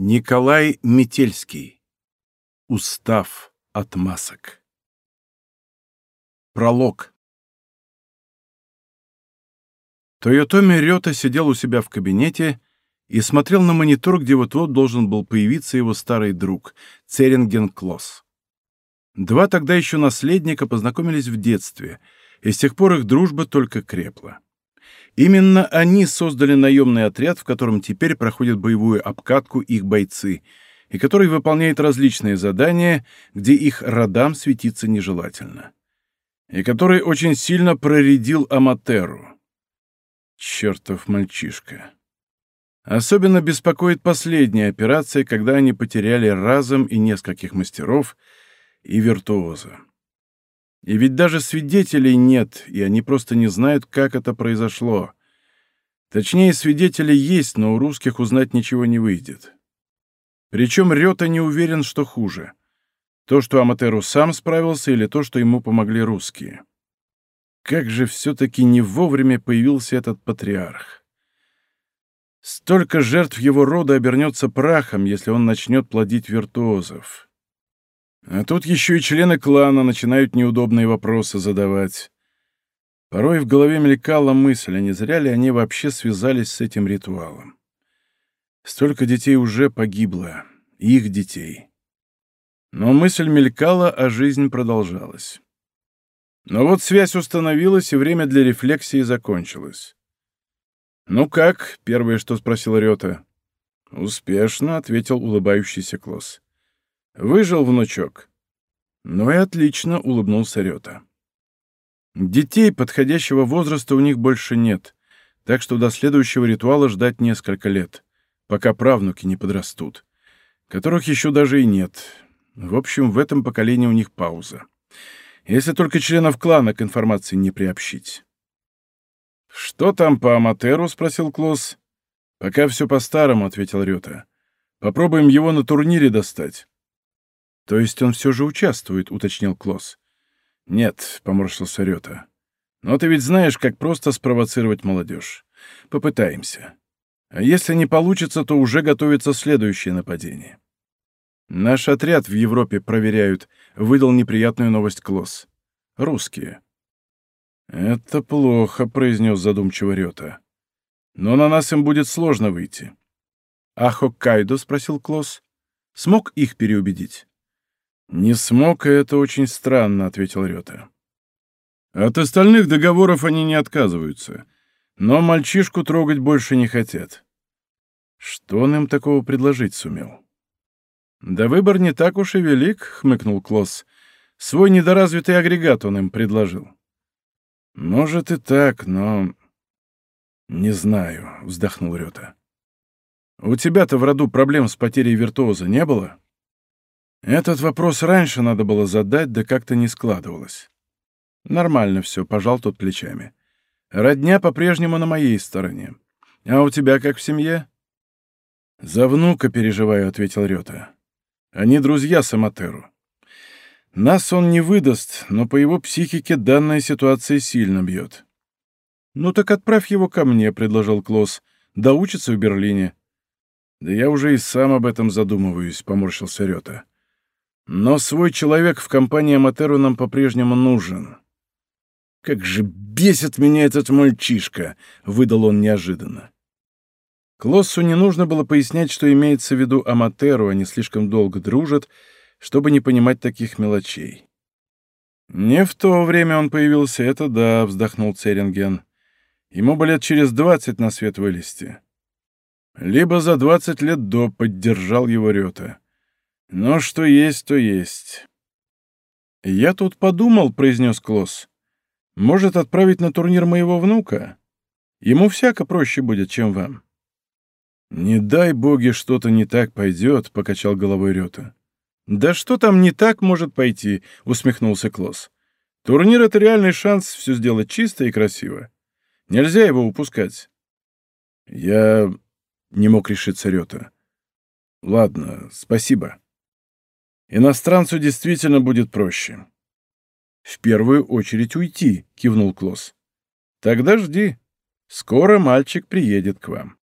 Николай Метельский. Устав от масок. Пролог. Тойотоми Рёта сидел у себя в кабинете и смотрел на монитор, где вот-вот должен был появиться его старый друг, Церинген Клосс. Два тогда еще наследника познакомились в детстве, и с тех пор их дружба только крепла. Именно они создали наемный отряд, в котором теперь проходят боевую обкатку их бойцы, и который выполняет различные задания, где их родам светиться нежелательно. И который очень сильно проредил Аматеру. Чертов мальчишка. Особенно беспокоит последняя операция, когда они потеряли разом и нескольких мастеров, и виртуоза. И ведь даже свидетелей нет, и они просто не знают, как это произошло. Точнее, свидетели есть, но у русских узнать ничего не выйдет. Причем Рёта не уверен, что хуже. То, что Аматеру сам справился, или то, что ему помогли русские. Как же все-таки не вовремя появился этот патриарх. Столько жертв его рода обернется прахом, если он начнет плодить виртуозов. А тут еще и члены клана начинают неудобные вопросы задавать. Порой в голове мелькала мысль, а не зря ли они вообще связались с этим ритуалом. Столько детей уже погибло, их детей. Но мысль мелькала, а жизнь продолжалась. Но вот связь установилась, и время для рефлексии закончилось. «Ну как?» — первое, что спросил Рёта. «Успешно», — ответил улыбающийся Клосс. «Выжил, внучок?» «Ну и отлично», — улыбнулся Рёта. «Детей подходящего возраста у них больше нет, так что до следующего ритуала ждать несколько лет, пока правнуки не подрастут, которых еще даже и нет. В общем, в этом поколении у них пауза. Если только членов клана к информации не приобщить». «Что там по Аматеру?» — спросил Клосс. «Пока все по-старому», — ответил Рёта. «Попробуем его на турнире достать». «То есть он все же участвует», — уточнил Клосс. «Нет», — поморщился Рёта. «Но ты ведь знаешь, как просто спровоцировать молодежь. Попытаемся. А если не получится, то уже готовится следующее нападение». «Наш отряд в Европе проверяют», — выдал неприятную новость Клосс. «Русские». «Это плохо», — произнес задумчиво Рёта. «Но на нас им будет сложно выйти». «А Хоккайдо?» — спросил Клосс. «Смог их переубедить?» «Не смог, и это очень странно», — ответил Рёта. «От остальных договоров они не отказываются, но мальчишку трогать больше не хотят». Что он им такого предложить сумел? «Да выбор не так уж и велик», — хмыкнул Клосс. «Свой недоразвитый агрегат он им предложил». «Может и так, но...» «Не знаю», — вздохнул Рёта. «У тебя-то в роду проблем с потерей виртуоза не было?» «Этот вопрос раньше надо было задать, да как-то не складывалось». «Нормально все», — пожал тот плечами. «Родня по-прежнему на моей стороне. А у тебя как в семье?» «За внука переживаю», — ответил Рёта. «Они друзья с Аматеру. Нас он не выдаст, но по его психике данная ситуация сильно бьет». «Ну так отправь его ко мне», — предложил Клосс. «Доучится в Берлине». «Да я уже и сам об этом задумываюсь», — поморщился Рёта. «Но свой человек в компании Аматеру нам по-прежнему нужен». «Как же бесит меня этот мальчишка!» — выдал он неожиданно. Клоссу не нужно было пояснять, что имеется в виду Аматеру, они слишком долго дружат, чтобы не понимать таких мелочей. «Не в то время он появился, это да», — вздохнул Церинген. «Ему бы лет через 20 на свет вылезти». «Либо за 20 лет до», — поддержал его Рёта. «Но что есть, то есть». «Я тут подумал», — произнес Клосс. «Может, отправить на турнир моего внука? Ему всяко проще будет, чем вам». «Не дай боги, что-то не так пойдет», — покачал головой Рёта. «Да что там не так может пойти?» — усмехнулся Клосс. «Турнир — это реальный шанс все сделать чисто и красиво. Нельзя его упускать». «Я...» — не мог решиться Рёта. «Ладно, спасибо. Иностранцу действительно будет проще». «В первую очередь уйти», — кивнул Клосс. «Тогда жди. Скоро мальчик приедет к вам».